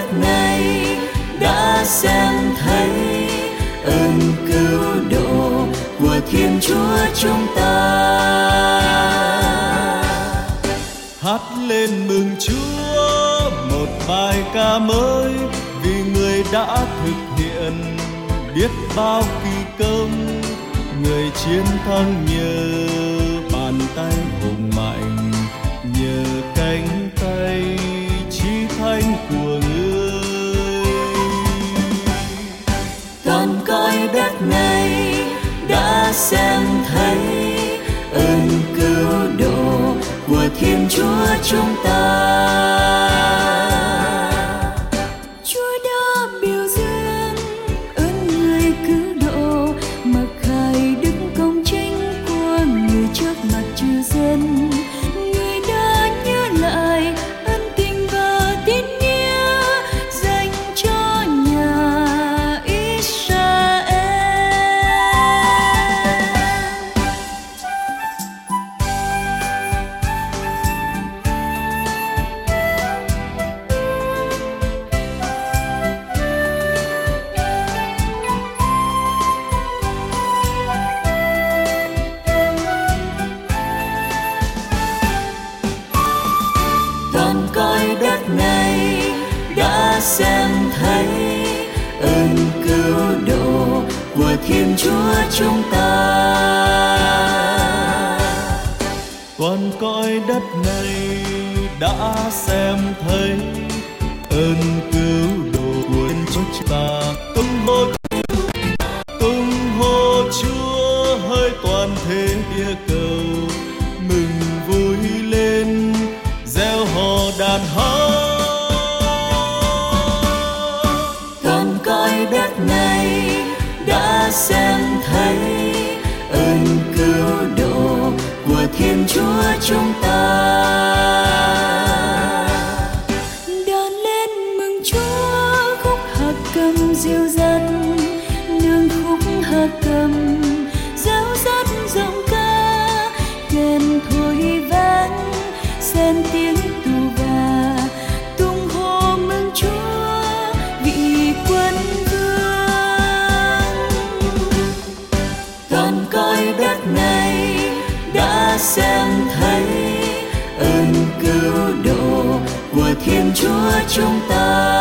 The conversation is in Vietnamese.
đất này đã xem thấy ơn cứu độ của Thiên Chúa chúng ta. Hát lên mừng Chúa một bài ca mới, vì người đã thực hiện biết bao kỳ công. Người chiến thắng nhờ bàn tay hùng mạnh, nhờ cánh tay chí thánh của người. Toàn cõi đất này đã xem thấy ơn cứu độ của Thiên Chúa chúng ta. Chúa đã biểu dương ơn người cứu độ, mặc khải đức công chính của người trước mặt chư dân. Người đã nhớ lại ân tình và tín nghĩa dành cho nhà Israel. Toàn cõi đất này đã xem thấy ơn cứu độ của Thiên Chúa chúng ta. Toàn cõi đất này đã xem thấy ơn cứu độ của Thiên Chúa chúng ta. Tung hô Chúa hỡi toàn thể địa cầu, mừng vui lên reo hò đàn hát. Toàn cõi đất này đã xem thấy ơn cứu độ của Thiên Chúa chúng ta. Đàn lên mừng Chúa, khúc hạ cầm dịu dắt, nương khúc hạ cầm réo rắt giọng ca, kèn thổi vang xen tiếng tù và tung hô mừng Chúa vị quân vương. Toàn cõi đất này đã xem thấy ơn cứu độ của Thiên Chúa chúng ta.